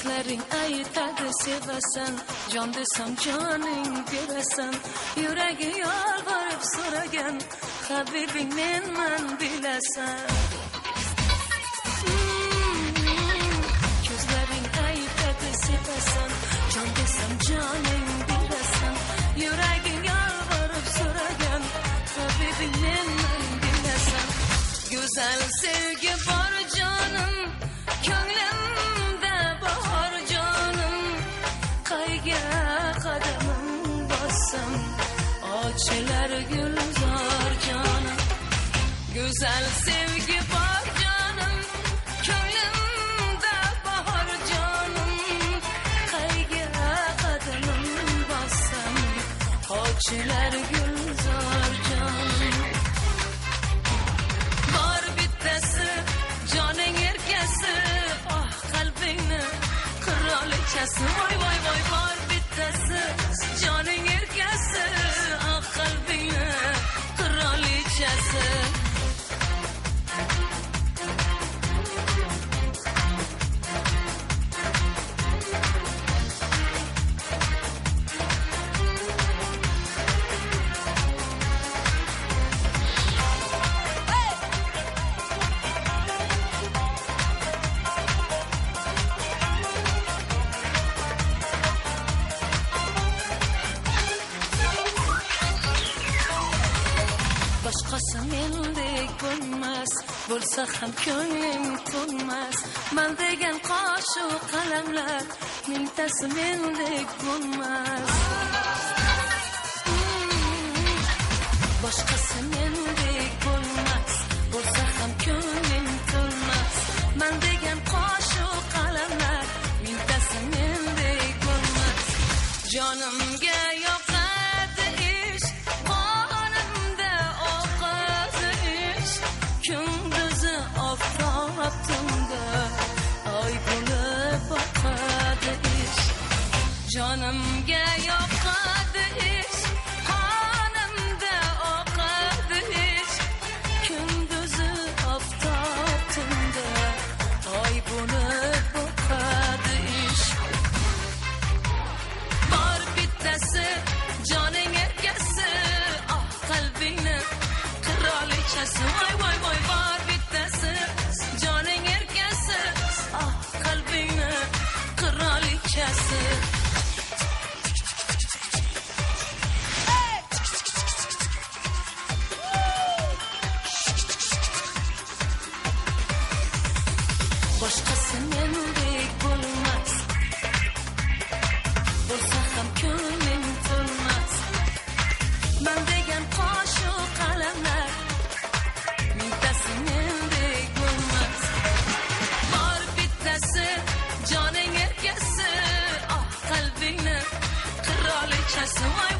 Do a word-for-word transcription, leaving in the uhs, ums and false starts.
Ko'zlaring aytadi sevasan, jon desam joning berasan. Yuragi yolvorib so'ragan, habibing menman bilasan. Ko'zlaring aytadi sevasan, jon desam joning berasan. Yuragi yolvorib so'ragan, habibing menman bilasan. Go'zal sevgi bor jonim, ko'nglimda bahor jonim. Qayga qadamim bossam, ochilar gulzor jonim. Go'zal sevgi bor jonim, ko'nglimda bahor jonim. Qayga qadamim bossam, ochilar gulzor jonim. Bor bittasi joning erkasi, oh qalbingni qirolichasi. Voy voy voy, bor bittasi joning erkasi, oh qalbingni qirolichasi. Boshqasi mendek bo'lmas, bo'lsa ham ko'nglim to'lmas. Men degan qoshiq qalamlar mingtasi mendek bo'lmas. Boshqasi mendek bo'lmas, bo'lsa ham ko'nglim to'lmas. Men degan qoshiq qalamlar mingtasi mendek bo'lmas. Jonimga yoqadi ish, qonimda oqadi ish. Kunduzi oftob tunda oy bo'lib boqadi ish. Jonimga yoqadi ish, qonimda oqadi ish. Kunduzi oftob tunda oy bo'lib boqadi ish. Bor bittasi joning erkasi, oh qalbingni qirolichasi. Voy voy voy, bor bittasi joning erkasi, oh qalbingni qirolichasi. Boshqasi mendek bo'lmas, bo'lsa ham ko'nglim to'lmas. Men degan qoshiq qalamlar mingtasi mendek bo'lmas. Bor bittasi joning erkasi, oh qalbingni qirolichasi.